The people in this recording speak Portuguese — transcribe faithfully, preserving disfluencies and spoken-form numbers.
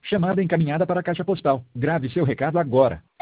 Chamada encaminhada para a caixa postal. Grave seu recado agora.